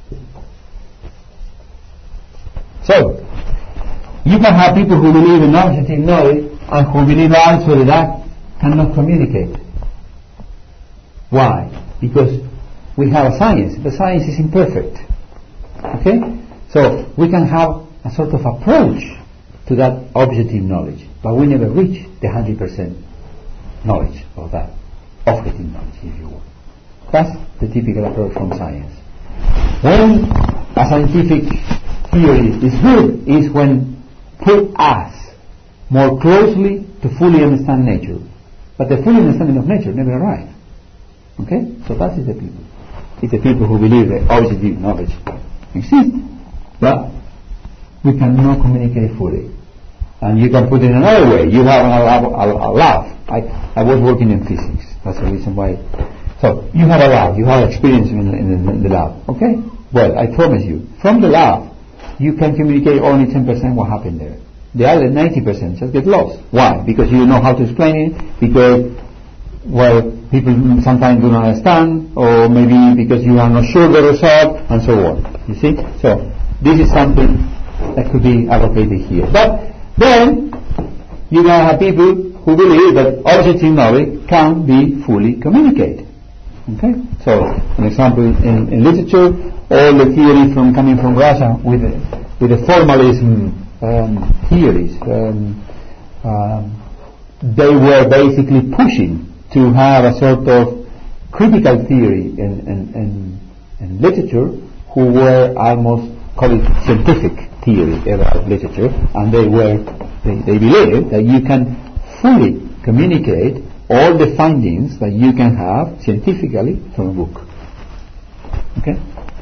So, you can have people who believe in objective knowledge and who believe also that cannot communicate. Why? Because we have a science, but science is imperfect. Okay? So we can have a sort of approach to that objective knowledge, but we never reach the 100% knowledge of that objective knowledge, if you will. That's the typical approach from science. When a scientific theory is good is when put us more closely to fully understand nature. But the full understanding of nature never arrives. Okay? So that is the people. It's the people who believe that objective knowledge exists, but we cannot communicate fully. And you can put it in another way. You have a lab. I was working in physics. That's the reason why. So you have a lab. You have experience in the lab. Okay? Well, I promise you, from the lab, you can communicate only 10% what happened there. The other 90% just get lost. Why? Because you don't know how to explain it, because, well, people sometimes do not understand, or maybe because you are not sure the result, and so on. You see? So, this is something that could be allocated here. But then, you can have people who believe that objective knowledge can be fully communicated. Okay? So, an example in literature, all the theory coming from Russia with the formalism theories, they were basically pushing to have a sort of critical theory in literature, who were almost call it scientific theory about literature, and they believed that you can fully communicate all the findings that you can have scientifically from a book. Okay?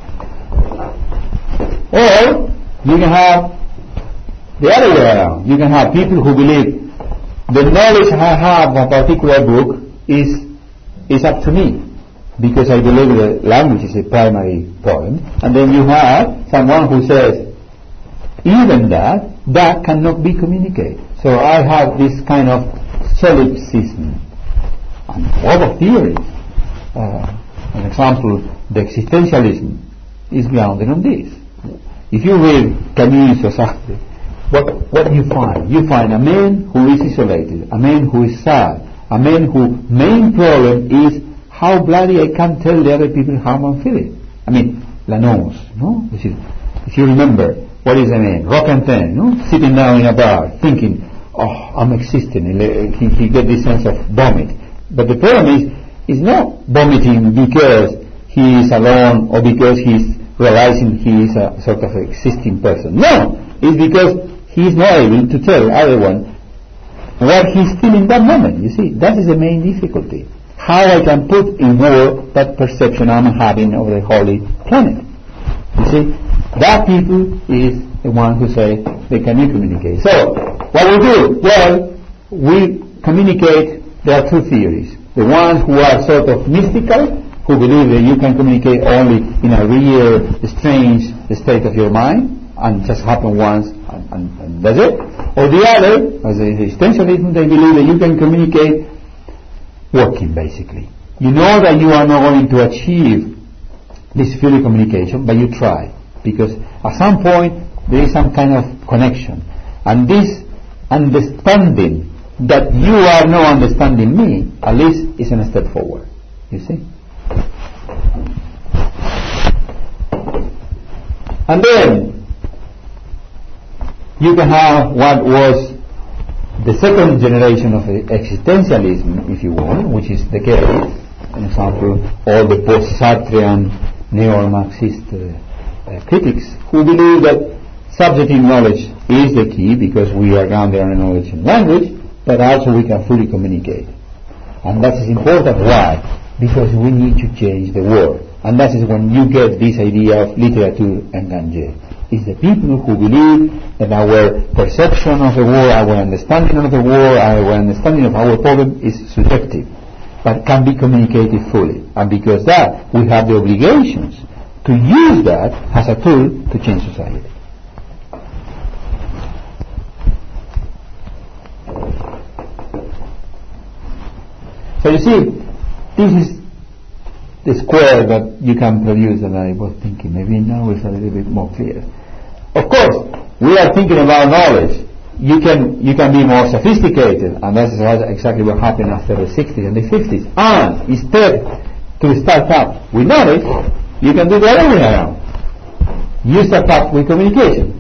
Or you can have the other way around. You can have people who believe the knowledge I have of a particular book is up to me, because I believe the language is a primary point. And then you have someone who says, even that cannot be communicated. So I have this kind of solipsism. And all of theories. An example, the existentialism is grounded on this. If you read Camus or Sartre, what do you find? You find a man who is isolated, a man who is sad, a man whose main problem is how bloody I can't tell the other people how I'm feeling. I mean, Lanos, no? If you remember, what is a man? Roquentin, no? Sitting down in a bar, thinking, oh, I'm existing. He gets this sense of vomit. But the problem is not vomiting because he is alone or because he's realizing he is a sort of existing person. No, it's because he is not able to tell everyone what he's feeling in that moment. You see, that is the main difficulty. How I can put in words that perception I'm having of the holy planet. You see, that people is the one who say they cannot communicate. So, what we do? Well, we communicate. There are two theories. The ones who are sort of mystical, who believe that you can communicate only in a real, strange state of your mind, and just happen once, and that's it. Or the other, as the existentialism, they believe that you can communicate working, basically. You know that you are not going to achieve this fully communication, but you try. Because at some point, there is some kind of connection. And this understanding that you are not understanding me, at least is a step forward. You see? And then you can have what was the second generation of existentialism, if you will, which is the case, for example, all the post-Sartrean neo-Marxist critics who believe that subjective knowledge is the key, because we are grounded on knowledge and language, but also we can fully communicate. And that is important. Why? Because we need to change the world. And that is when you get this idea of literature engagée. It's the people who believe that our perception of the world, our understanding of the world, our understanding of our problem is subjective, but can be communicated fully. And because that, we have the obligations to use that as a tool to change society. So you see, this is the square that you can produce that I was thinking. thinking. Maybe now it's a little bit more clear. Of course, we are thinking about knowledge. You can be more sophisticated, and that's exactly what happened after the 60s and the 50s. And instead to start up with knowledge, you can do the other way around. You start up with communication.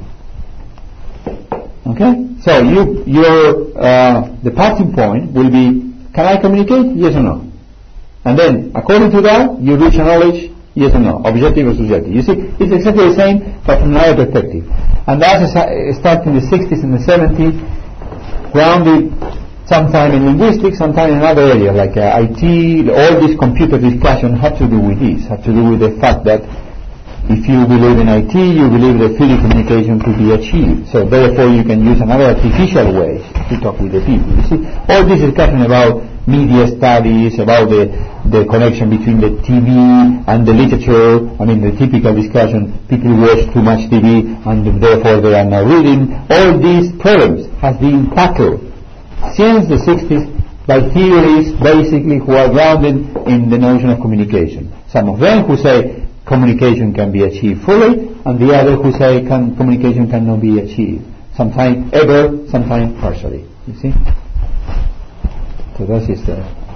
Okay? So the parting point will be, can I communicate? Yes or no? And then, according to that, you reach a knowledge, yes or no? Objective or subjective. You see, it's exactly the same, but from another perspective. And that's starting in the 60s and the 70s, grounded sometime in linguistics, sometime in another area, like IT, all this computer discussion had to do with this, had to do with the fact that if you believe in IT, you believe that freely communication could be achieved. So therefore you can use another artificial way to talk with the people. You see, all this discussion about media studies, about the connection between the TV and the literature, I mean the typical discussion, people watch too much TV and therefore they are not reading. All these problems have been tackled since the 60s by theories basically who are grounded in the notion of communication. Some of them who say communication can be achieved fully, and the other who say communication cannot be achieved. Sometimes ever, sometimes partially. You see? So that is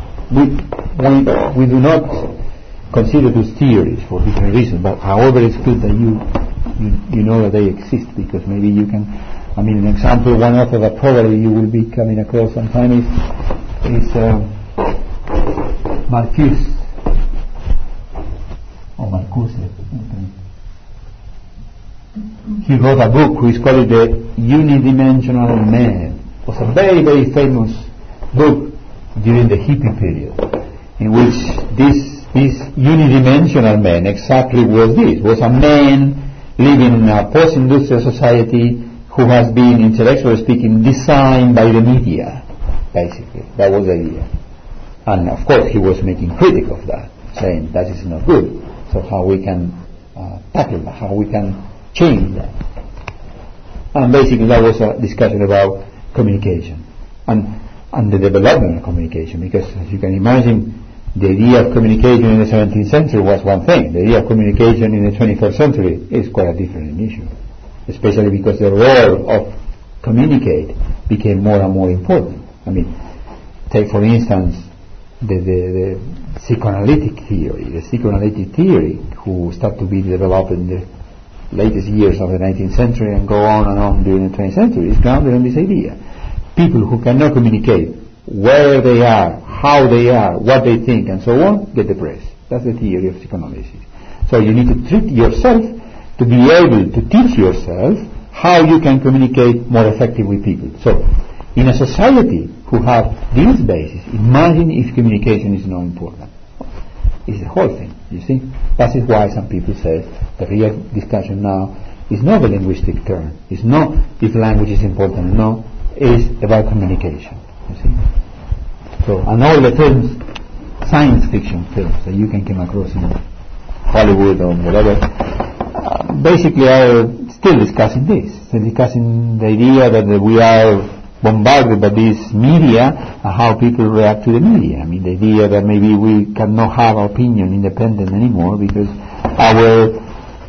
we do not consider those theories for different reasons, but however it's good that you know that they exist, because maybe you can, I mean, an example, one author that probably you will be coming across sometime is Marcuse. Or Marcuse. He wrote a book which is called The Unidimensional Man. It was a very, very famous book during the hippie period, in which this unidimensional man exactly was a man living in a post-industrial society who has been, intellectually speaking, designed by the media, basically. That was the idea. And of course he was making critic of that, saying that is not good. So how we can tackle that, how we can change that. And basically that was a discussion about communication and the development of communication, because as you can imagine, the idea of communication in the 17th century was one thing. The idea of communication in the 21st century is quite a different issue, especially because the role of communicate became more and more important. I mean, take for instance the psychoanalytic theory, who started to be developed in the latest years of the 19th century and go on and on during the 20th century, is grounded on this idea. People who cannot communicate where they are, how they are, what they think, and so on, get depressed. That's the theory of psychoanalysis. So you need to treat yourself to be able to teach yourself how you can communicate more effectively with people. So, in a society who have this basis, imagine if communication is not important. It's the whole thing, you see. That is why some people say the real discussion now is not the linguistic term. It's not if language is important or not. It's about communication, you see. So, and all the films, science fiction films that you can come across in Hollywood or whatever, basically are still discussing this. They're discussing the idea that we are bombarded by this media and how people react to the media. I mean, the idea that maybe we cannot have our opinion independent anymore because our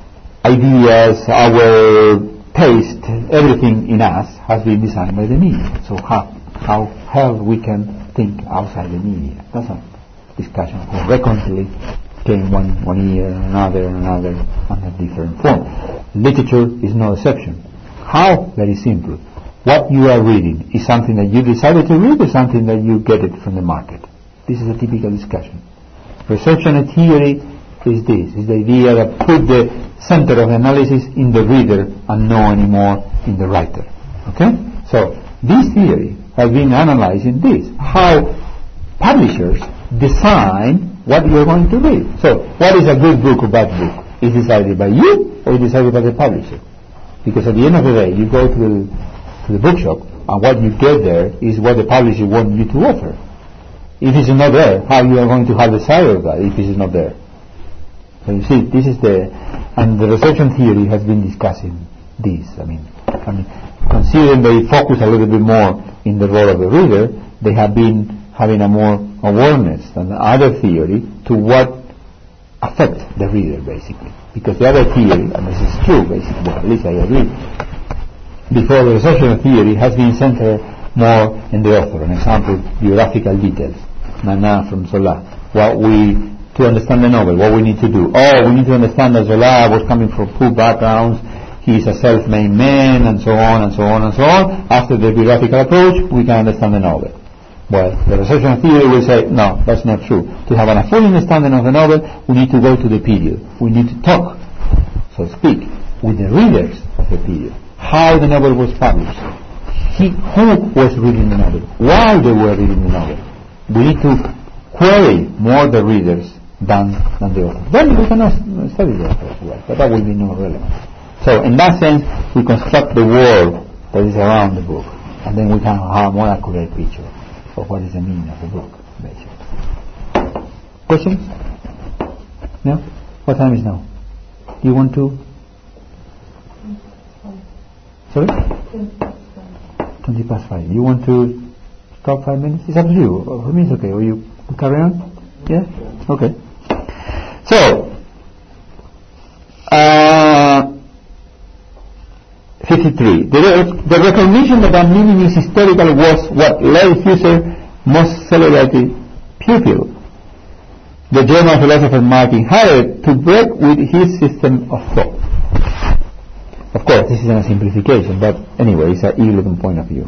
ideas, our taste, everything in us has been designed by the media. So how hell we can think outside the media? That's a discussion that recently came one year, another, under different form. Literature is no exception. How? Very simple. What you are reading is something that you decided to read or something that you get it from the market. This is a typical discussion. Reception theory is this, is the idea that put the center of analysis in the reader and not anymore in the writer. Okay? So this theory has been analyzing this, how publishers design what you are going to read. So what is a good book or bad book? Is decided by you or is decided by the publisher? Because at the end of the day, you go to the bookshop and what you get there is what the publisher wants you to offer. If it's not there, how you are going to have the desire of that if it is not there? So you see, this is and the reception theory has been discussing this. I mean, considering they focus a little bit more in the role of the reader, they have been having a more awareness than the other theory to what affect the reader, basically. Because the other theory, and this is true, basically, well, at least I agree, before the recessional theory has been centered more in the author. An example, biographical details, Nana from Zola. To understand the novel, what we need to do. We need to understand that Zola was coming from poor backgrounds, he is a self-made man, and so on, and so on, and so on. After the biographical approach, we can understand the novel. Well, the recessional theory will say, no, that's not true. To have a full understanding of the novel, we need to go to the period. We need to talk, so to speak, with the readers of the period. How the novel was published. Who was reading the novel. Why they were reading the novel. We need to query more the readers than the author. Then we can study the author as well, but that will be no relevant. So in that sense, we construct the world that is around the book, and then we can have a more accurate picture of what is the meaning of the book, basically. Questions? No? What time is now? Do you want to? Sorry? 20 past 5. You want to stop 5 minutes? It's up to you. For me it's okay. Will you carry on? Yeah? Okay. So, 53. The recognition that a meaning is historical was what led Husserl's most celebrated pupil, the German philosopher Martin Heidegger, to break with his system of thought. Of course, this is a simplification, but anyway, it's an Hegelian point of view.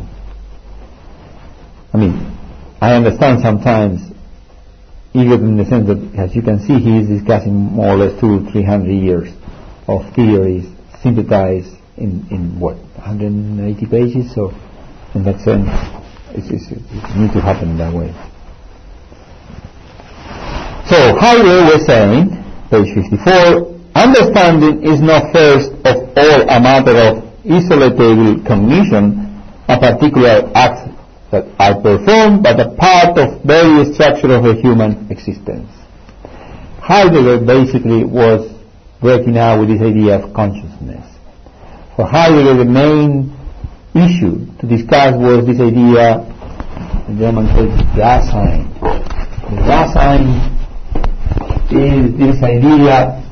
I mean, I understand sometimes Hegel in the sense that, as you can see, he is discussing more or less 200-300 years of theories synthesized in what, 180 pages. So in that sense it needs to happen in that way. So Heidegger was saying, page 54, understanding is not first of all a matter of isolatable cognition, a particular act that I perform, but a part of very structure of a human existence. Heidegger basically was working out with this idea of consciousness. For Heidegger, the main issue to discuss was this idea, in German called Dasein. The Dasein is this idea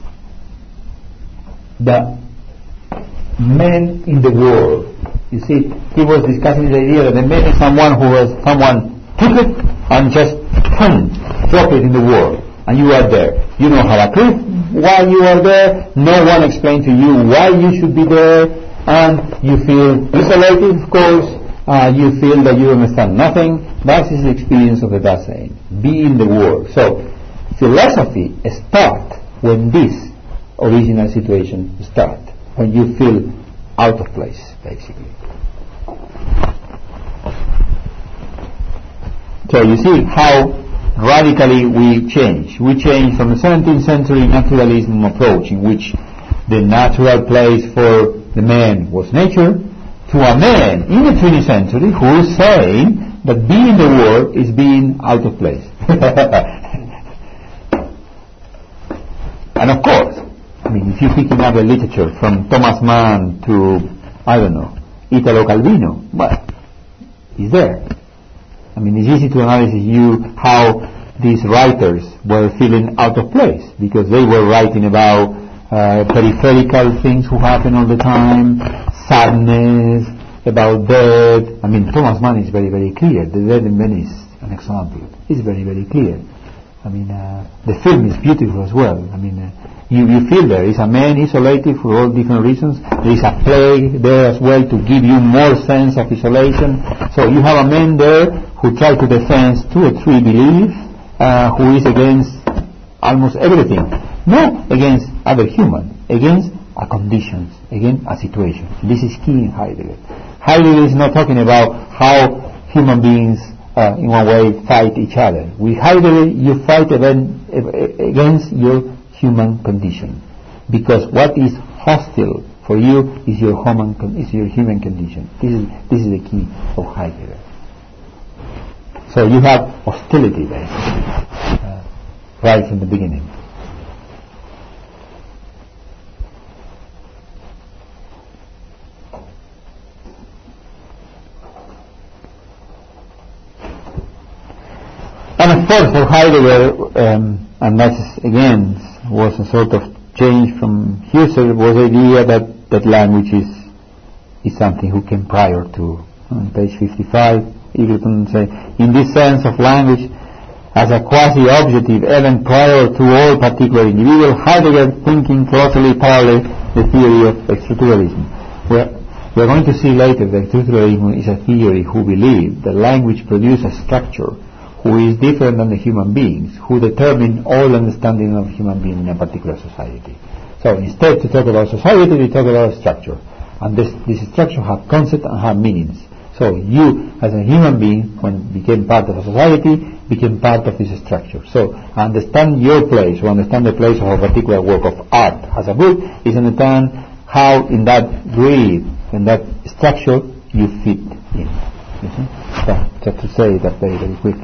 that men in the world. You see, he was discussing the idea that the man is someone took it and just dropped it in the world, and you are there. You don't have a clue why you are there. No one explained to you why you should be there, and you feel isolated. Of course, you feel that you understand nothing. That is the experience of the Dasein. Be in the world. So, philosophy starts when this original situation starts, when you feel out of place, basically. So you see how radically we change. We change from the 17th century naturalism approach, in which the natural place for the man was nature, to a man in the 20th century who is saying that being in the world is being out of place. And of course, I mean, if you pick up the literature from Thomas Mann to, I don't know, Italo Calvino, well, he's there. I mean, it's easy to analyze how these writers were feeling out of place, because they were writing about peripheral things who happen all the time, sadness, about death. I mean, Thomas Mann is very, very clear. The Dead in Venice, an example, is very, very clear. I mean, the film is beautiful as well. I mean, you feel there is a man isolated for all different reasons. There is a play there as well to give you more sense of isolation. So you have a man there who tries to defend to a true belief, who is against almost everything, not against other human, against a conditions, against a situation. This is key in Heidegger. Heidegger is not talking about how human beings in one way fight each other. With Heidegger, you fight against your human condition, because what is hostile for you is your human condition. This is the key of Heidegger. So you have hostility there, right from the beginning. And of course, for Heidegger, and that's again was a sort of change from Husserl, was the idea that language is something who came prior to. On page 55, Eagleton say, in this sense of language as a quasi-objective event prior to all particular individual, Heidegger thinking closely parallel the theory of structuralism. We're going to see later that structuralism is a theory who believes that language produces a structure who is different than the human beings, who determine all understanding of human being in a particular society. So instead to talk about society, we talk about structure. And this structure have concept and have meanings. So you, as a human being, when you became part of a society, became part of this structure. So understand your place, or understand the place of a particular work of art as a book, is understand how in that grid, in that structure, you fit in. You see? So, just to say that very, very quickly.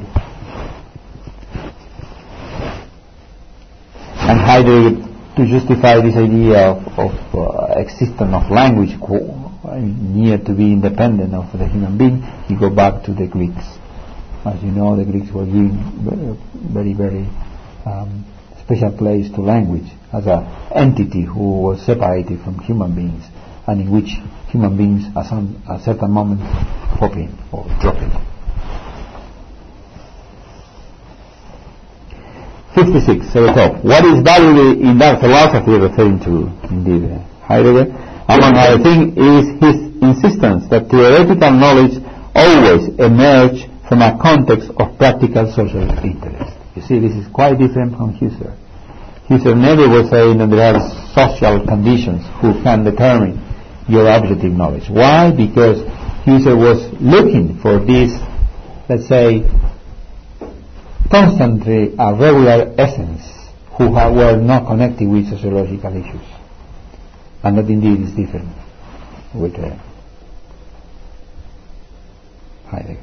And Heidegger, to justify this idea of existence of language near to be independent of the human being, you go back to the Greeks. As you know, the Greeks were giving very, very special place to language as an entity who was separated from human beings, and in which human beings at a certain moment pop in or drop in. 56, so the top. What is valuable in that philosophy, referring to indeed Heidegger, among other things, is his insistence that theoretical knowledge always emerge from a context of practical social interest. You see, this is quite different from Husserl. Husserl never was saying that there are social conditions who can determine your objective knowledge. Why? Because Husserl was looking for this, let's say, constantly a regular essence who were not connected with sociological issues. And that indeed is different with Heidegger.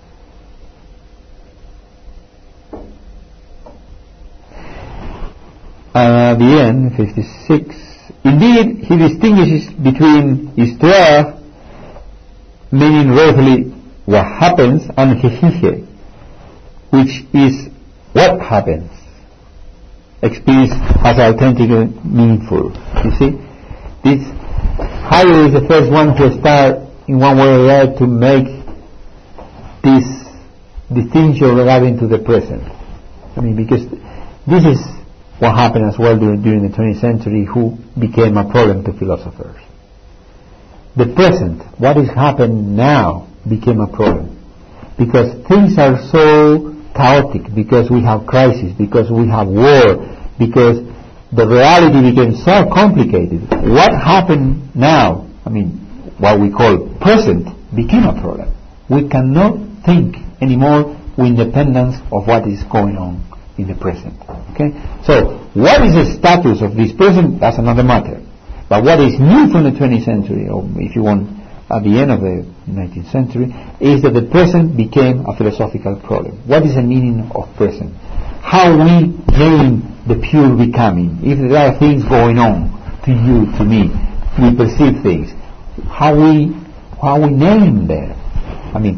At the end, 56, indeed he distinguishes between histoire, meaning roughly what happens, and Geschichte, which is what happens. Experience as authentically meaningful. You see? This Heidegger is the first one who started in one way or other to make this distinction regarding to the present. I mean, because this is what happened as well during the 20th century, who became a problem to philosophers. The present, what is happening now, became a problem. Because things are so chaotic, because we have crisis, because we have war, because the reality became so complicated. What happened now, I mean, what we call present, became a problem. We cannot think anymore with independence of what is going on in the present. Okay? So, what is the status of this present? That's another matter. But what is new from the 20th century, or if you want, at the end of the 19th century, is that the present became a philosophical problem. What is the meaning of present? How we name the pure becoming. If there are things going on to you, to me, we perceive things. How we name them. I mean,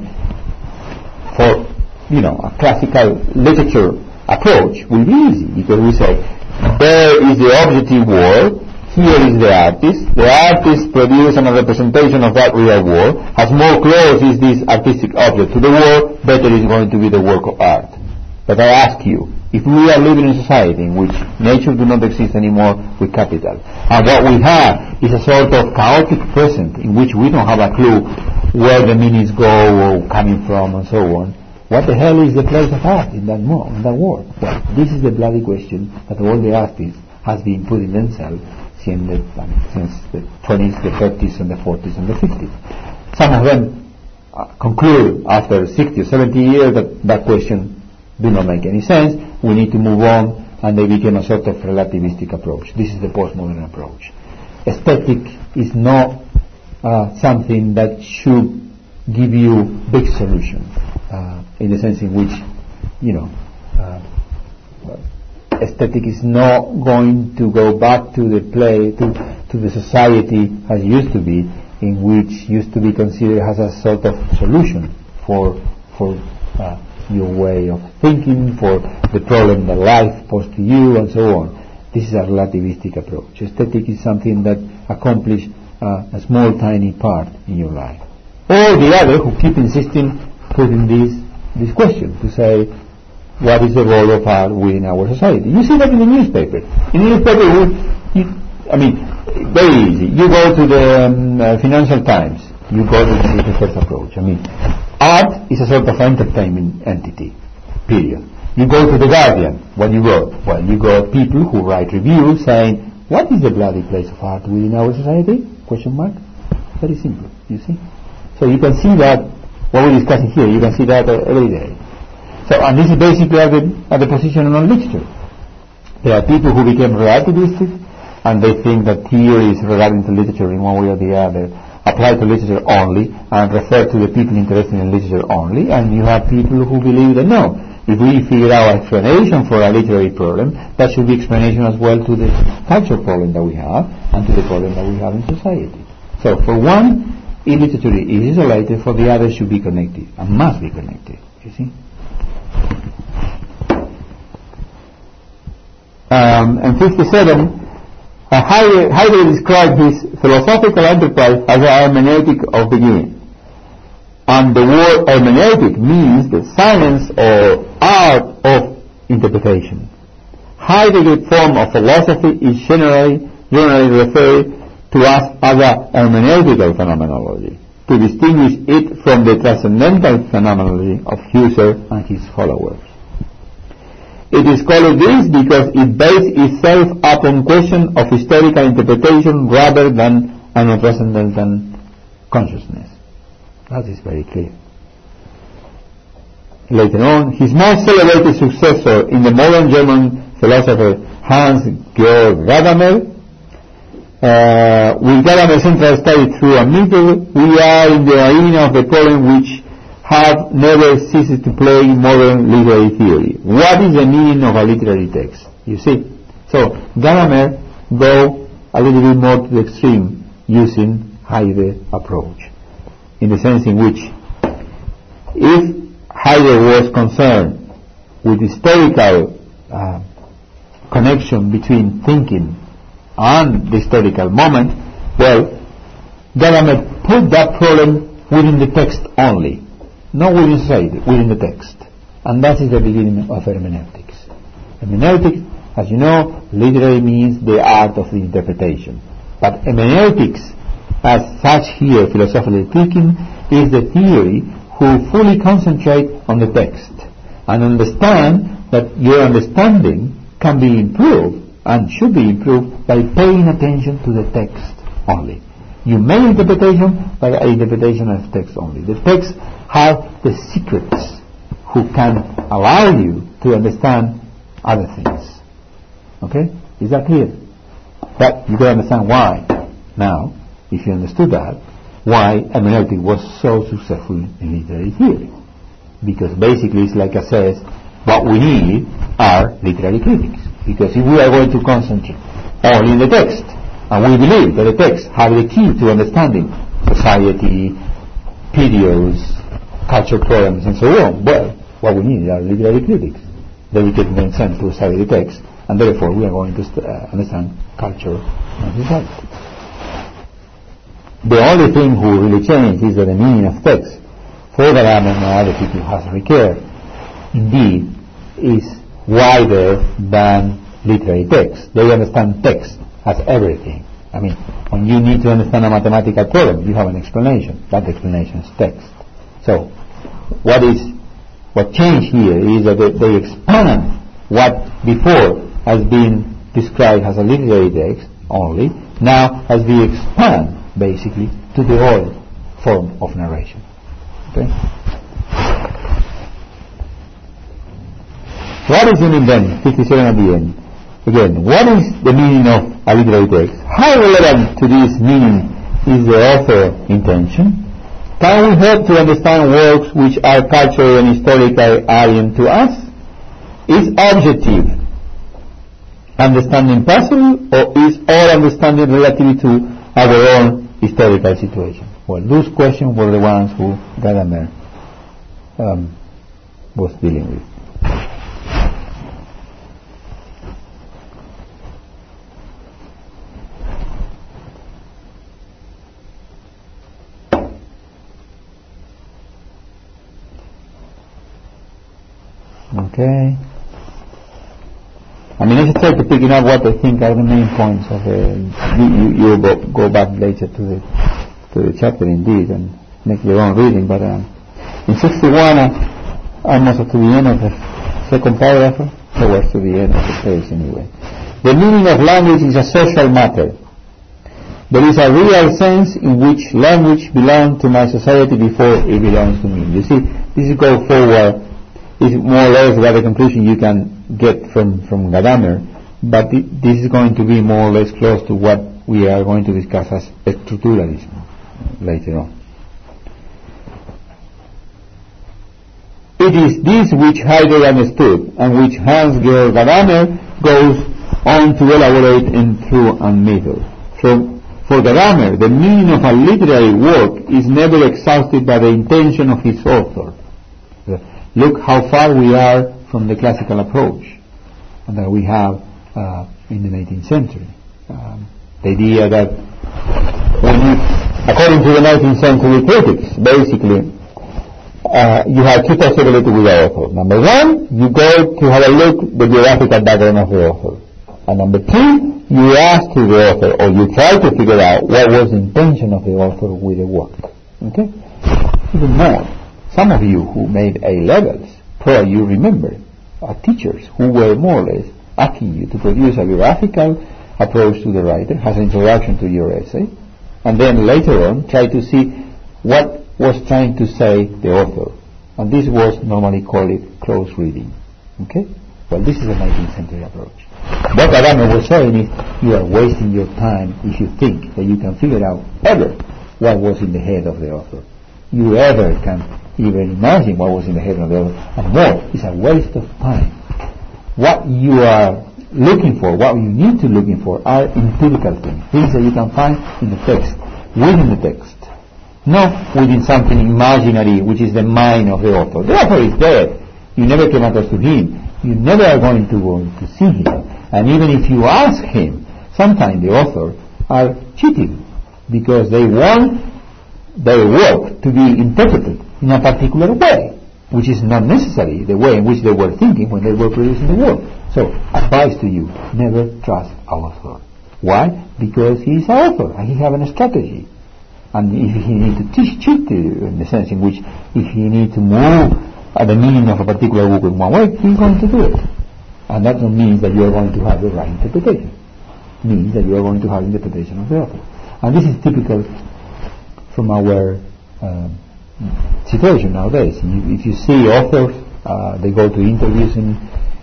for a classical literature approach will be easy, because we say there is the objective world, here is the artist produces a representation of that real world. As more close is this artistic object to the world, better is going to be the work of art. But I ask you, if we are living in a society in which nature do not exist anymore with capital, and what we have is a sort of chaotic present in which we don't have a clue where the meanings go or coming from and so on, what the hell is the place of art in that world? Well, this is the bloody question that all the artists has been putting themselves since the 20s, the 30s, and the 40s, and the 50s. Some of them conclude after 60 or 70 years that that question do not make any sense. We need to move on, and they became a sort of relativistic approach. This is the postmodern approach. Aesthetic is not something that should give you big solutions, in the sense in which, aesthetic is not going to go back to the to the society as it used to be, in which used to be considered as a sort of solution for your way of thinking, for the problem that life posed to you, and so on. This is a relativistic approach. Aesthetic is something that accomplishes a small, tiny part in your life. Or the other who keep insisting, putting this question to say, what is the role of art within our society? You see that in the newspaper. In the newspaper, very easy. You go to the Financial Times. You go to the first approach. Art is a sort of entertainment entity, period. You go to the Guardian. What you got? Well, you got people who write reviews saying, what is the bloody place of art within our society? Question mark. Very simple, you see. So you can see that, what we're discussing here, you can see that every day. So, and this is basically at the position on literature. There are people who became relativistic, and they think that theories regarding to literature in one way or the other apply to literature only, and refer to the people interested in literature only, and you have people who believe that no, if we figure out explanation for a literary problem, that should be explanation as well to the cultural problem that we have, and to the problem that we have in society. So, for one, literature is isolated, for the other should be connected, and must be connected, you see. And 57, Heidegger described his philosophical enterprise as a hermeneutic of beginning. And the word hermeneutic means the science or art of interpretation. Heidegger's form of philosophy is generally referred to us as a hermeneutical phenomenology, to distinguish it from the transcendental phenomenology of Husserl and his followers. It is called this because it bases itself upon question of historical interpretation rather than an transcendental consciousness. That is very clear. Later on, his most celebrated successor in the modern German philosopher Hans-Georg Gadamer, with Gadamer's central study through a middle, we are in the arena of the problem which have never ceased to play in modern literary theory. What is the meaning of a literary text? You see? So, Gadamer go a little bit more to the extreme using Heidegger's approach, in the sense in which if Heidegger was concerned with historical connection between thinking and the historical moment, well, Gadamer put that problem within the text only, not within society, within the text. And that is the beginning of hermeneutics. Hermeneutics, as you know, literally means the art of the interpretation. But hermeneutics, as such here, philosophically speaking, is the theory who fully concentrate on the text and understand that your understanding can be improved and should be improved by paying attention to the text only. You make interpretation by interpretation of text only. The text have the secrets who can allow you to understand other things. Okay? Is that clear? But you can understand why now, if you understood that, why hermeneutic was so successful in literary theory. Because basically it's like I says, what we need are literary critics. Because if we are going to concentrate only in the text, and we believe that the text have the key to understanding society, periods, cultural problems, and so on, well, what we need are literary critics. They will get the sense to study the text, and therefore we are going to understand culture and society. The only thing who really changed is that the meaning of text for the Gadamer and other people who has Ricoeur indeed is wider than literary text. They understand text as everything. I mean, when you need to understand a mathematical problem, you have an explanation. That explanation is text. So, what changed here is that they expand what before has been described as a literary text only, now as we expand basically to the whole form of narration. Okay? What is the meaning then? 57 at the end. Again, what is the meaning of a literary text? How relevant to this meaning is the author's intention? Can we help to understand works which are cultural and historical alien to us? Is objective understanding possible, or is all understanding relative to our own historical situation? Well, those questions were the ones who Gadamer was dealing with. Okay. I mean, I should try to picking up what I think are the main points of you go back later to the chapter indeed and make your own reading. But in 61, almost to the end of the second paragraph, towards to the end of the page anyway. The meaning of language is a social matter. There is a real sense in which language belongs to my society before it belongs to me. You see, this is go forward. Is more or less what the conclusion you can get from Gadamer, but this is going to be more or less close to what we are going to discuss as structuralism later on. It is this which Heidegger understood, and which Hans-Georg Gadamer goes on to elaborate in Through and Middle. For Gadamer, the meaning of a literary work is never exhausted by the intention of its author. Look how far we are from the classical approach that we have in the 19th century. The idea that according to the 19th century critics, basically, you have two possibilities with the author. Number one, you go to have a look at the geographical background of the author. And number two, you ask to the author, or you try to figure out what was the intention of the author with the work. Okay? Even more. Some of you who made A-levels, probably you remember, are teachers who were more or less asking you to produce a biographical approach to the writer, as an introduction to your essay, and then later on try to see what was trying to say the author. And this was normally called close reading. Okay? Well, this is a 19th century approach. What Gadamer was saying is you are wasting your time if you think that you can figure out ever what was in the head of the author. You ever can even imagine what was in the head of the author, and more, it's a waste of time. What you are looking for, what you need to looking for, are empirical things that you can find in the text, within the text, not within something imaginary which is the mind of the author. The author is dead. You never came across to him. You never are going to go to see him. And even if you ask him, sometimes the author are cheating because they want their work to be interpreted in a particular way, which is not necessarily the way in which they were thinking when they were producing the work. So, advice to you, never trust an author. Why? Because he is an author and he has a strategy. And if he needs to cheat you, in the sense in which if he needs to move the meaning of a particular book in one way, he's going to do it. And that doesn't mean that you are going to have the right interpretation. It means that you are going to have interpretation of the author. And this is typical from our situation nowadays. If you see authors, they go to interviews in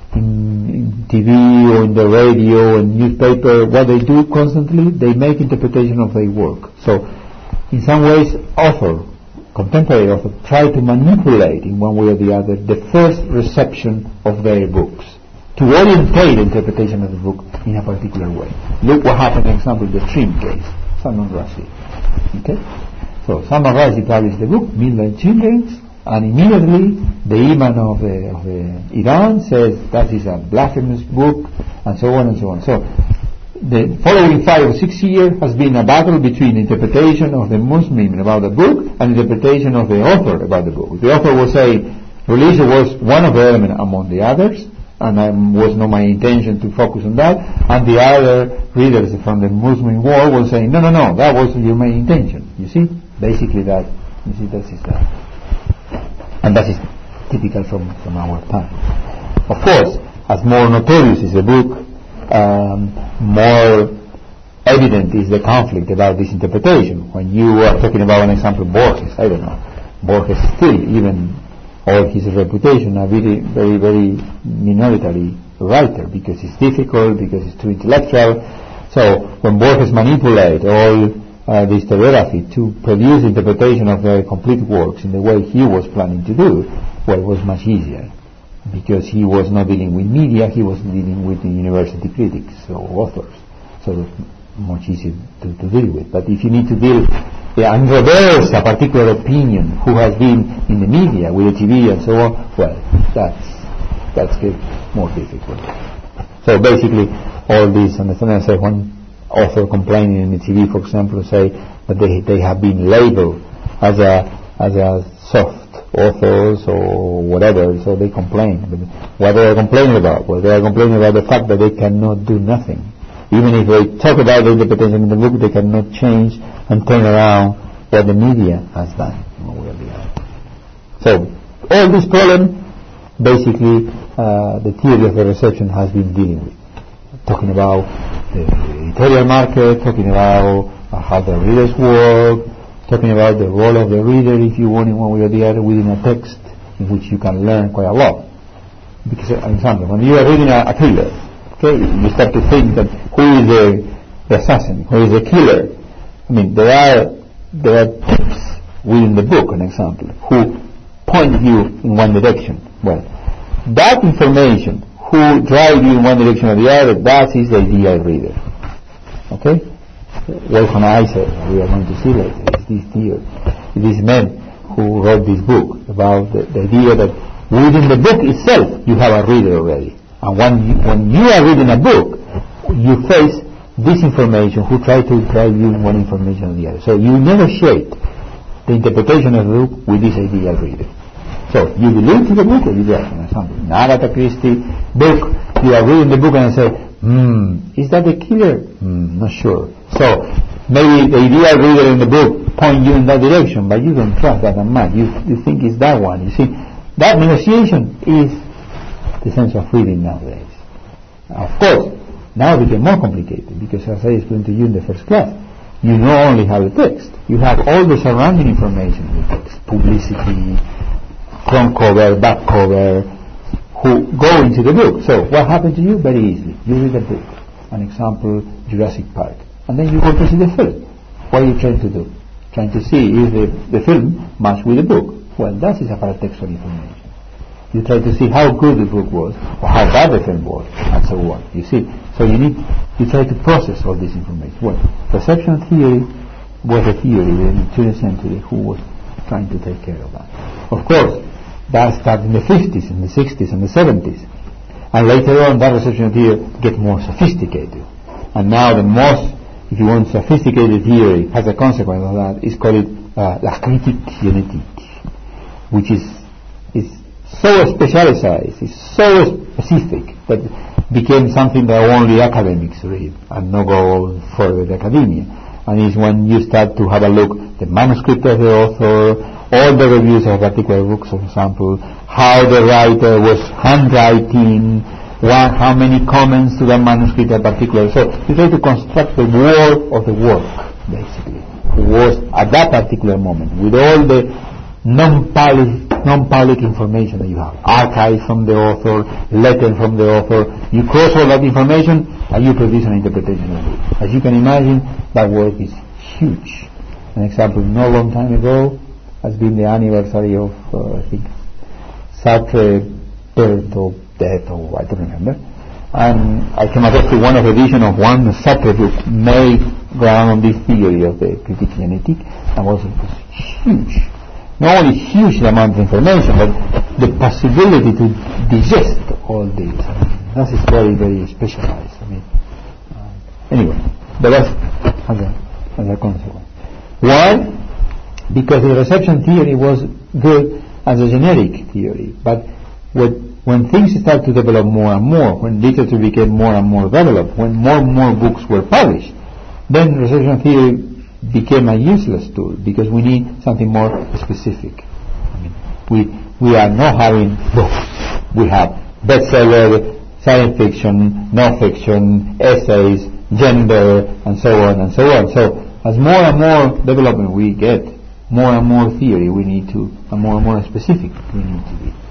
TV or in the radio and newspaper, what they do constantly, they make interpretation of their work. So, in some ways, contemporary author, try to manipulate in one way or the other the first reception of their books, to orientate the interpretation of the book in a particular way. Look what happened, for example, in the Trim case, Salman Rushdie. Okay? So Salman Rushdie published the book, Midnight Children, and immediately the Imam of Iran says that is a blasphemous book, and so on and so on. So the following 5 or 6 years has been a battle between interpretation of the Muslim about the book and interpretation of the author about the book. The author was saying religion was one of the elements among the others, and it was not my intention to focus on that, and the other readers from the Muslim world were saying, no, that was your main intention. You see? Basically that is that. And that is typical from our time. Of course, as more notorious is the book, more evident is the conflict about this interpretation. When you are talking about an example, Borges, I don't know, Borges still, even all his reputation, a very, very, very minoritary writer, because it's difficult, because it's too intellectual. So when Borges manipulated all the historiography to produce interpretation of the complete works in the way he was planning to do, well, it was much easier, because he was not dealing with media, he was dealing with the university critics or authors, so it was much easier to deal with. But if you need to deal and reverse a particular opinion who has been in the media with the TV and so on, well, that's more difficult. So basically all this, and I say one author complaining in the TV, for example, say that they have been labeled as a soft authors or whatever, so they complain. But what they are complaining about? Well, they are complaining about the fact that they cannot do nothing. Even if they talk about the interpretation in the book, they cannot change and turn around what the media has done. So, all this problem, basically, the theory of the reception has been dealing with. Talking about the editorial market, talking about how the readers work, talking about the role of the reader, if you want, in one way or the other, within a text in which you can learn quite a lot. Because, for example, when you are reading a thriller, okay, you start to think that who is the assassin, who is the killer. I mean, there are tips within the book, an example, who point you in one direction. Well, that information, who drive you in one direction or the other, that is the ideal reader. Okay? Wolfgang Iser, we are going to see later, is this theory. It is men who wrote this book about the idea that within the book itself you have a reader already. And when you are reading a book, you face this information who try to drive you in one information or the other. So you negotiate the interpretation of the book with this ideal reader. So you believe to the book or you don't. For example, in Agatha Christie book, you are reading the book and say, is that the killer? Not sure. So maybe the ideal reader in the book point you in that direction, but you don't trust that much. You think it's that one. You see, that negotiation is the sense of reading nowadays. Of course, now it became more complicated because, as I explained to you in the first class, you not only have the text, you have all the surrounding information in the text, publicity, front cover, back cover, who go into the book. So what happened to you? Very easily. You read a book, an example, Jurassic Park, and then you go to see the film. What are you trying to do? Trying to see if the film matches with the book. Well, that is a paratextual information. You try to see how good the book was, or how bad the film was, and so on. You see? So you try to process all this information. Well, perception theory was a theory in the 20th century who was trying to take care of that. Of course, that started in the 50s, in the 60s, and the 70s. And later on, that reception theory gets more sophisticated. And now the most, if you want, sophisticated theory as a consequence of that is called la critique génétique, which is so specialized, is so specific that became something that only academics read and no go further to academia. And it's when you start to have a look the manuscript of the author, all the reviews of particular books, for example, how the writer was handwriting, how many comments to the manuscript in particular. So you try to construct the word of the work, basically, who was at that particular moment, with all the non-public information that you have, archives from the author, letters from the author. You cross all that information and you produce an interpretation of it. As you can imagine, that work is huge. An example, no long time ago has been the anniversary of, I think, Sartre's birth or death, or I don't remember. And I came across to one of the edition of one Sartre book made ground on this theory of the critique génétique, and was huge. Not only huge amount of information, but the possibility to digest all this. That is very, very specialized. Anyway, the rest as a consequence. Why? Because the reception theory was good as a generic theory, but when things started to develop more and more, when literature became more and more developed, when more and more books were published, then reception theory became a useless tool because we need something more specific. We are not having books. We have bestseller, science fiction, non-fiction, essays, gender, and so on and so on. So as more and more development we get, more and more theory we need to, and more specific we need to be.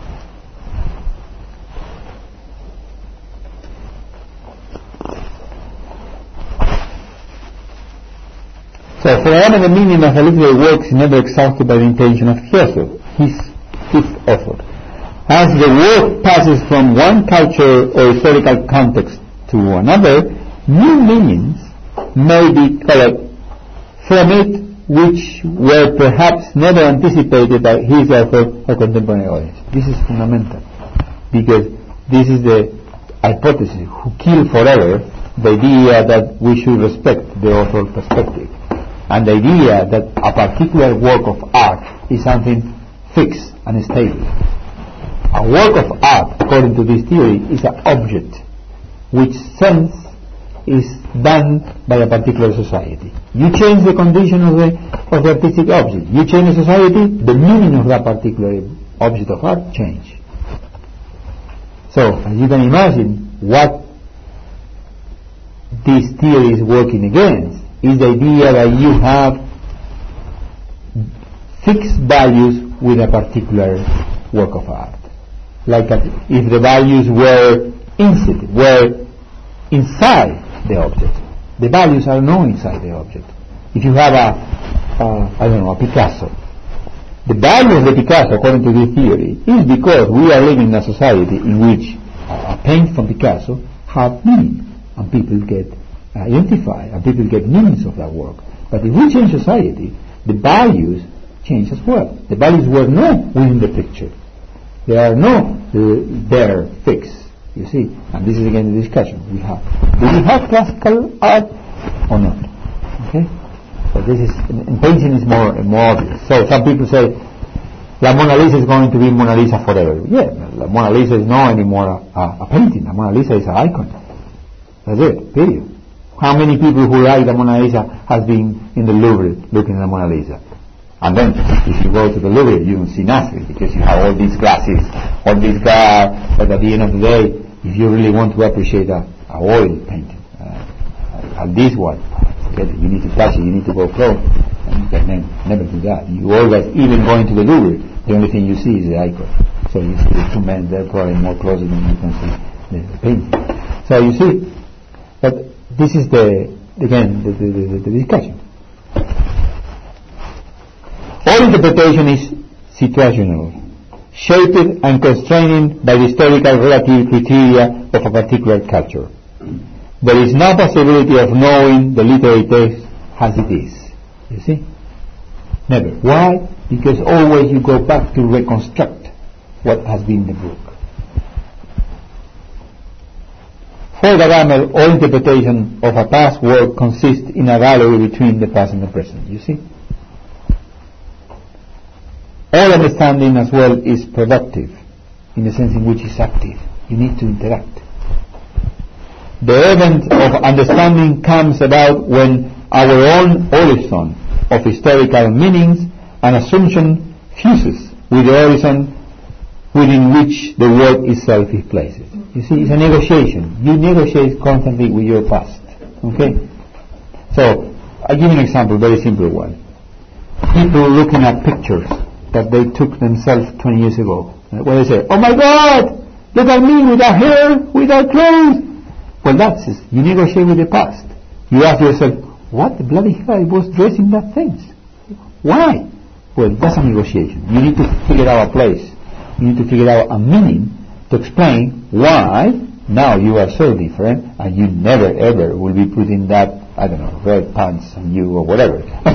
So, for one, the meaning of a literary work is never exhausted by the intention of his author. As the work passes from one culture or historical context to another, new meanings may be developed from it which were perhaps never anticipated by his author or contemporary audience. This is fundamental, because this is the hypothesis who killed forever the idea that we should respect the author's perspective, and the idea that a particular work of art is something fixed and stable. A work of art, according to this theory, is an object which sense is done by a particular society. You change the condition of the artistic object. You change the society, the meaning of that particular object of art change. So, as you can imagine, what this theory is working against is the idea that you have fixed values with a particular work of art. Like if the values were inside the object. The values are not inside the object. If you have a Picasso, the value of the Picasso, according to this theory, is because we are living in a society in which a paint from Picasso have meaning, and people get identified, and people get meanings of that work. But if we change society, the values change as well. The values were not within the picture. They are not there fixed. You see, and this is again the discussion we have. Do we have classical art or not? Okay, so this is in painting is more obvious. So some people say La Mona Lisa is going to be Mona Lisa forever. Yeah, La Mona Lisa is not anymore a painting. La Mona Lisa is an icon. That's it. Period. How many people who like the Mona Lisa has been in the Louvre looking at the Mona Lisa? And then, if you go to the Louvre, you don't see nothing, because you have all these glasses, all these glass, but at the end of the day, if you really want to appreciate a oil painting, this one, forget it, you need to touch it, you need to go close, and you can never do that. You always, even going to the Louvre, the only thing you see is the icon. So you see the two men there probably more closely than you can see the painting. So you see, but this is the discussion. All interpretation is situational, shaped and constrained by the historical relative criteria of a particular culture. There is no possibility of knowing the literary text as it is. You see? Never. Why? Because always you go back to reconstruct what has been the book. For Gadamer, all interpretation of a past work consists in a gallery between the past and the present. You see? All understanding as well is productive, in the sense in which it's active. You need to interact. The event of understanding comes about when our own horizon of historical meanings and assumption fuses with the horizon within which the work itself is placed. You see, it's a negotiation. You negotiate constantly with your past. Okay? So, I'll give you an example, very simple one. People looking at pictures that they took themselves 20 years ago. Where they say, oh my God, look at me without hair, without clothes. Well, that's it. You negotiate with the past. You ask yourself, what the bloody hell I was dressing that things? Why? Well, that's a negotiation. You need to figure out a place. You need to figure out a meaning to explain why now you are so different and you never ever will be putting that, I don't know, red pants on you or whatever.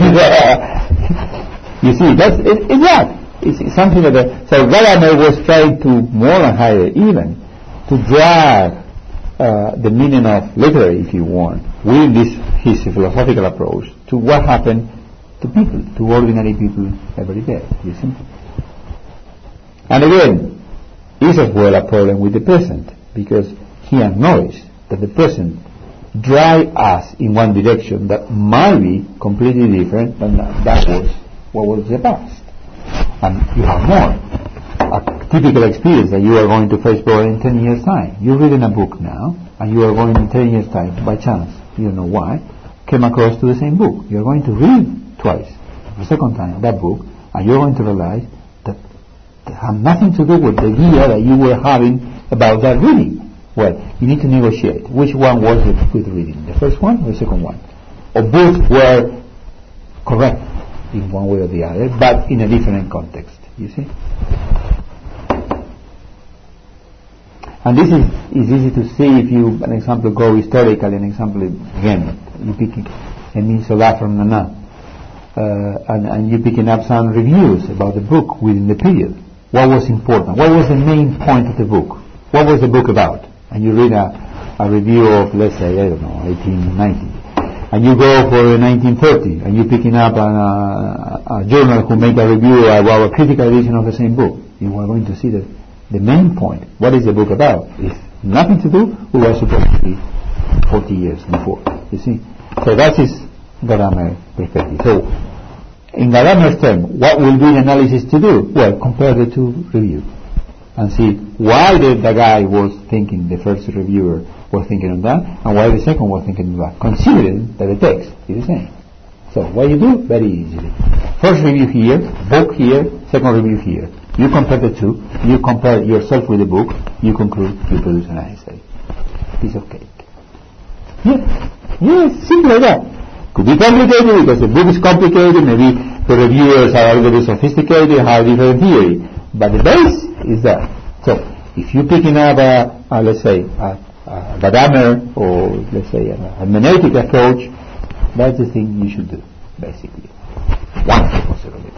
You see, it's something that so Gadamer was trying to, more than higher even, to drag the meaning of literary, if you want, with his philosophical approach to what happened to people, to ordinary people every day, you see. And again, is as well a problem with the present, because he acknowledged that the present drives us in one direction that might be completely different than that was what was the past. And you have more. A typical experience that you are going to face probably in 10 years' time. You're reading a book now, and you are going in 10 years' time, by chance, you don't know why, came across to the same book. You're going to read twice, the second time, that book, and you're going to realize that it had nothing to do with the idea that you were having about that reading. Well, you need to negotiate. Which one was the good reading? The first one or the second one? Or both were correct in one way or the other, but in a different context, you see? And this is easy to see if you, an example, go historically, an example, again, you pick Émile Zola from Nana, and you picking up some reviews about the book within the period. What was important? What was the main point of the book? What was the book about? And you read a review of, let's say, I don't know, 1890. and you go for 1930, and you're picking up a journal who make a review about a critical edition of the same book, you are going to see that the main point, what is the book about, is nothing to do with what was supposed to be 40 years before. You see? So that is Gadamer perspective. So, in Gadamer's term, what will be the analysis to do? Well, compare the two reviews and see why the guy was thinking, the first reviewer was thinking of that, and why the second was thinking of that, considering that the text is the same. So what you do? Very easily. First review here, book here, second review here. You compare the two, you compare yourself with the book, you conclude, you produce an essay. Piece of cake. Yeah, simple like that. Could be complicated because the book is complicated, maybe the reviewers are a little bit sophisticated, have different theory, but the base is that. So, if you're picking up let's say, a Gadamer, or let's say a hermeneutic approach, that's the thing you should do, basically. One of the possibilities.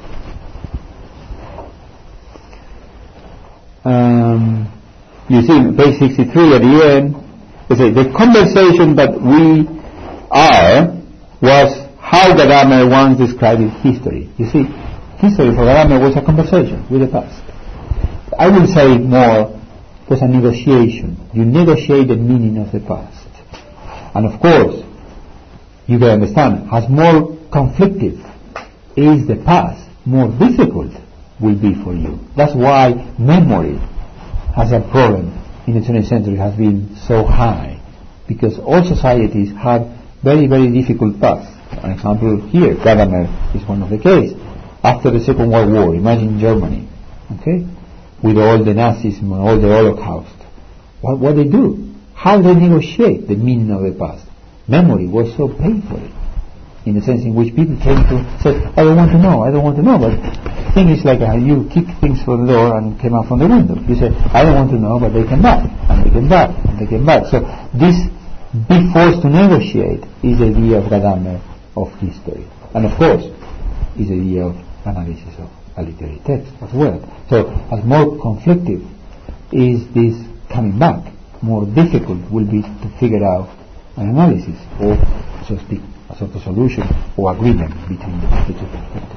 You see, page 63 at the end, they say, the conversation that we are was how Gadamer once described his history. You see, history for Gadamer was a conversation with the past. I will say more, was a negotiation. You negotiate the meaning of the past. And of course, you can understand, as more conflictive is the past, more difficult will be for you. That's why memory has a problem in the 20th century, has been so high, because all societies have very, very difficult paths. An example here, Gadamer is one of the cases. After the Second World War, imagine Germany, okay, with all the Nazism and all the Holocaust. What they do? How they negotiate the meaning of the past? Memory was so painful, in the sense in which people came to say, I don't want to know, but the thing is like you kick things from the door and came out from the window. You say, I don't want to know, but they came back, and they came back, and they came back. So this be forced to negotiate is the idea of Gadamer of history. And of course, is the idea of analysis of a literary text as well. So as more conflictive is this coming back, more difficult will be to figure out an analysis, or so to speak, a sort of solution or agreement between the two perspectives.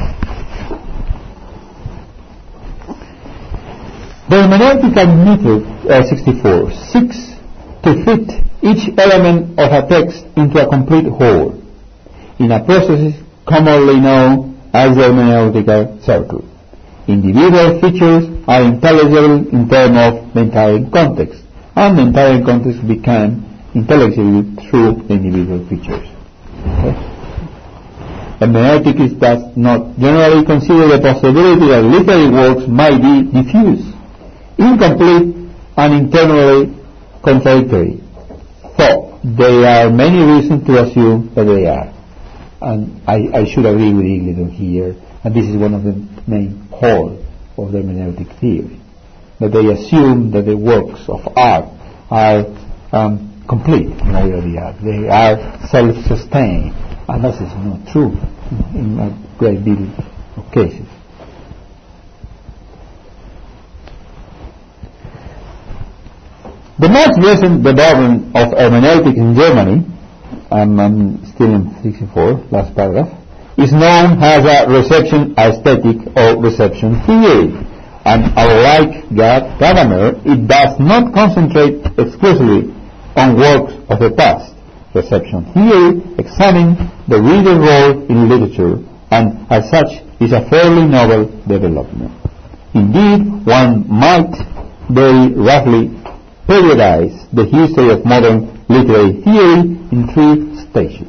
The hermeneutical method 64 seeks to fit each element of a text into a complete whole in a process commonly known as the hermeneutical circle. Individual features are intelligible in terms of the entire context, and the entire context become intelligible through the individual features. Okay? Hermeneutics does not generally consider the possibility that literary works might be diffuse, incomplete, and internally contradictory, though there are many reasons to assume that they are. And I should agree with Eagleton here, and this is one of the main holes of the hermeneutic theory, that they assume that the works of art are complete in all the art. They are self-sustained, and that is not true in a great deal of cases. The most recent development of hermeneutics in Germany, I'm still in 64, last paragraph, is known as a reception aesthetic or reception theory. And unlike Gadamer, it does not concentrate exclusively on works of the past. Reception theory examines the reader's role in literature, and as such is a fairly novel development. Indeed, one might very roughly periodize the history of modern literary theory in three stages.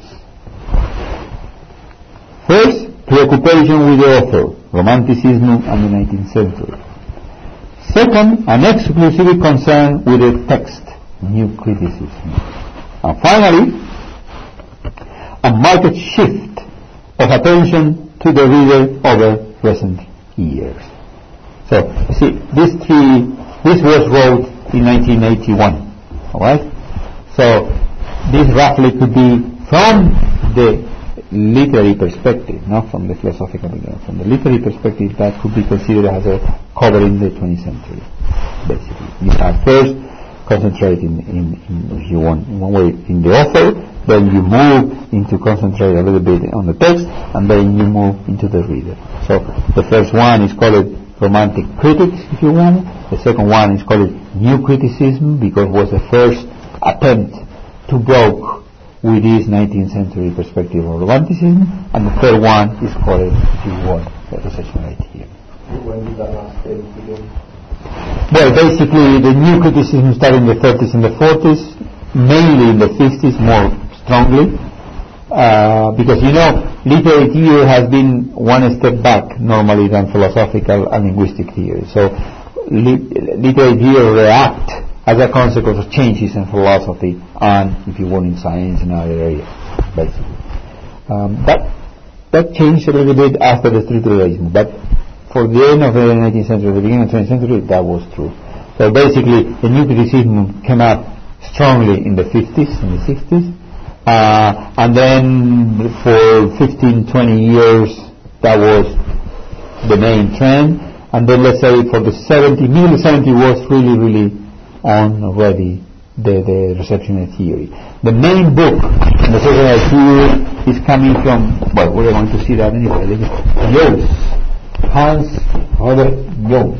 First, preoccupation with the author, Romanticism and the 19th century. Second, an exclusive concern with the text, new criticism. And finally, a marked shift of attention to the reader over recent years. So, you see, this was wrote in 1981, alright? So, this roughly could be from the literary perspective, not from the philosophical beginning. From the literary perspective, that could be considered as a covering the 20th century, basically. You have first concentrating in if you want, in one way, in the author, then you move into concentrate a little bit on the text, and then you move into the reader. So the first one is called romantic critics, if you want. The second one is called new criticism, because it was the first attempt to broke with this 19th century perspective of romanticism, and the third one is called, if you want, the recession right here. When did that last stage begin? Well, basically the new criticism started in the 30s and the 40s, mainly in the 50s more strongly, because literary theory has been one step back normally than philosophical and linguistic theory. So literary theory react as a consequence of changes in philosophy and, if you want, in science and other areas, basically. That changed a little bit after the structuralism, but for the end of the 19th century, the beginning of the 20th century, that was true. So basically, the new criticism came up strongly in the 50s and the 60s, and then for 15, 20 years, that was the main trend, and then let's say for the middle 70s was really on already the receptionist theory. The main book in the receptionist theory is coming from, well, we're going to see that anyway, Jooss. Hans Robert Jooss.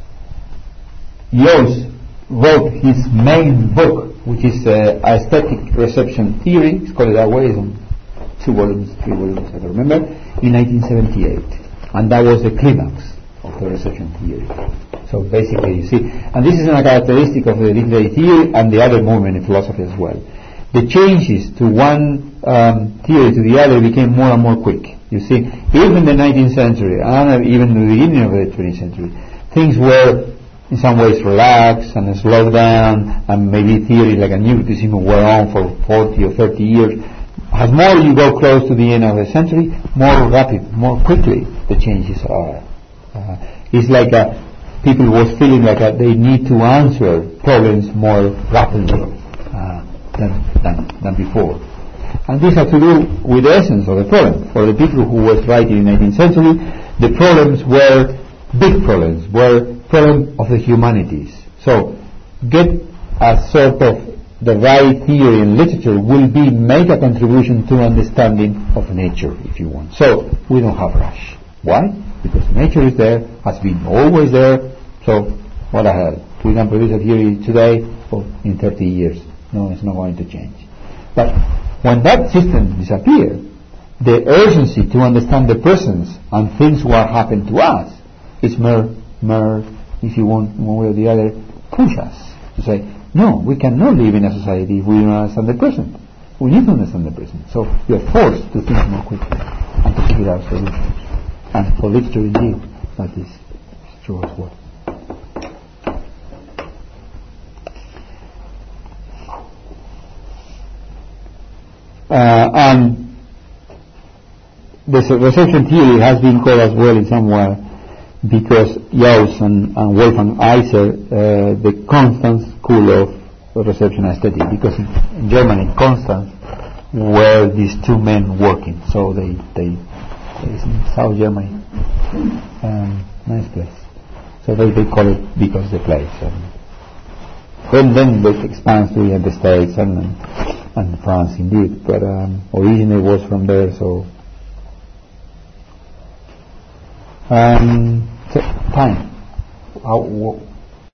Jooss wrote his main book, which is Aesthetic Reception Theory. It's called that way. It's on 2 volumes, 3 volumes, I don't remember, in 1978. And that was the climax of the reception theory. So basically, you see, and this is a characteristic of the literary theory and the other movement in philosophy as well. The changes to one theory to the other became more and more quick. You see, even in the 19th century and even in the beginning of the 20th century, things were in some ways relaxed and slowed down, and maybe theory like a new criticism were on for 40 or 30 years. As more you go close to the end of the century, more rapid, more quickly the changes are. It's like people was feeling like they need to answer problems more rapidly than before. And this had to do with the essence of the problem. For the people who were writing in the 19th century, the problems were big problems, were problems of the humanities. So, get a sort of the right theory in literature will be make a contribution to understanding of nature, if you want. So, we don't have rush. Why? Because nature is there, has been always there, so what the hell? We can produce a theory today or in 30 years. No, it's not going to change. But when that system disappeared, the urgency to understand the presence and things what happen to us is more, if you want, one way or the other, push us to say, no, we cannot live in a society if we don't understand the present. We need to understand the present. So we are forced to think more quickly and to figure out solutions. And for literature, indeed, that is true as well. And the reception theory has been called as well in somewhere because Jooss and Wolfgang Iser, the Constance school of reception aesthetic, because in Germany, Constance, were these two men working. So they in South Germany, nice place. So they call it because the place. And then it expands to the States and France indeed, but originally was from there. So time.